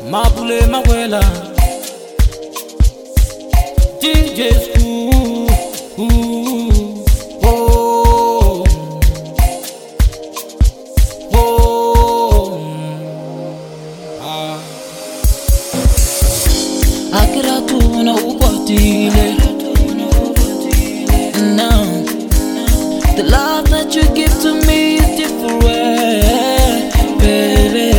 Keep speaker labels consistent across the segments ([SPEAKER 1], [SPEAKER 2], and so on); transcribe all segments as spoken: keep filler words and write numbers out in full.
[SPEAKER 1] Mapule Makwela D J School. Oh, oh, ah. Akiratu na ukwatile. Now the love that you give to me is different, baby.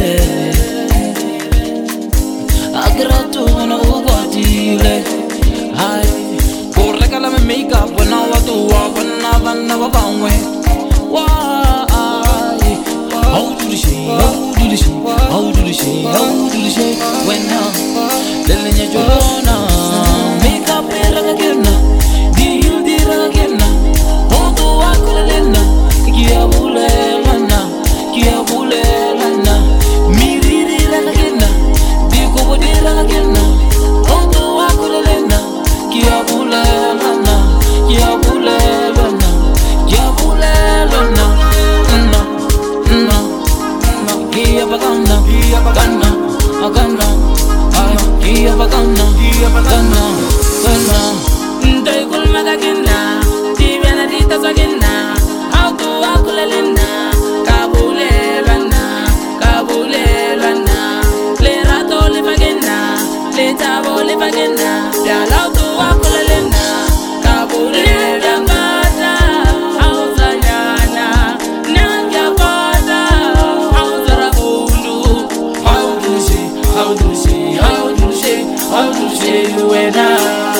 [SPEAKER 1] Akiratu na ukwatile. Ay, por la cala me makeup when I want to walk when I want to walk away. Why? How do the shit? How do the shit? How do the shit? How do the shit? When now, telling you Jolona, makeup era again. Deal deal again. How do I call it? Kia bule lana, kia bule lana. Miri deal again. Diko deal again. How do I call it? Kia bule lana, kia bule lana, kia bule lana. No, no, no. Kia bagana, kia bagana, bagana. Ay, kia bagana, kia bagana, bagana. Ndai kulma kagina, tibiana dita sagina. How do I call it? Kabule lana, kabule lana. Le rato le bagina, le tabo le bagina. Ya la do I call it? Kabule lana, hausa yana, nanga bada, hausa rabulu. How do she, how do she, how do she, how do she when I.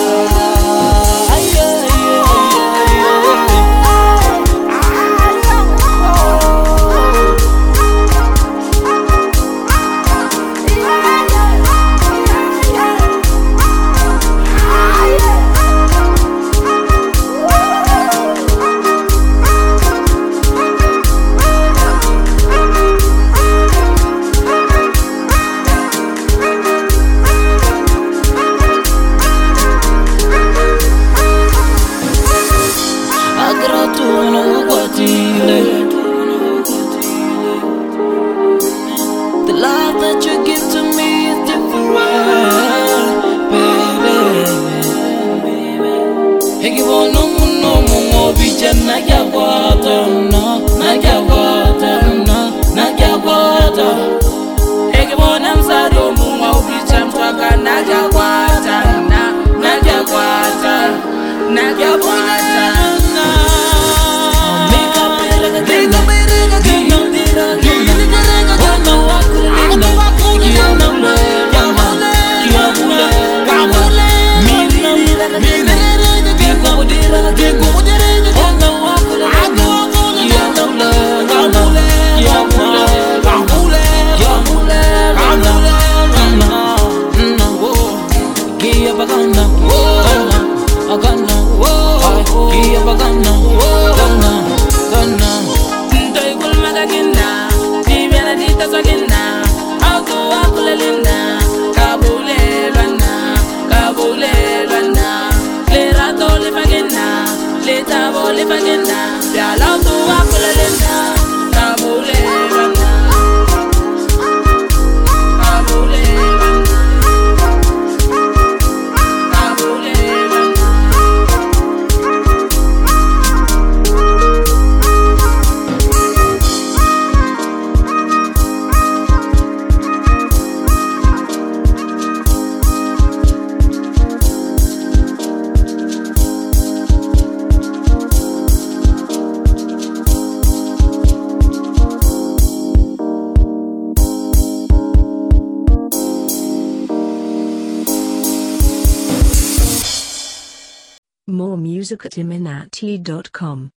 [SPEAKER 1] The love that you give to me is different, baby. Hey, you want no more, no more, more beach and na kya water, no, na kya water, no, na kya water. Hey, you want I'm sad, no more beach and twaka na kya water, na, na kya water, na kya water. Le bagena, ya la do I call it? Kabule lana, kabule lana, kabule lana.
[SPEAKER 2] More music at iminati dot com.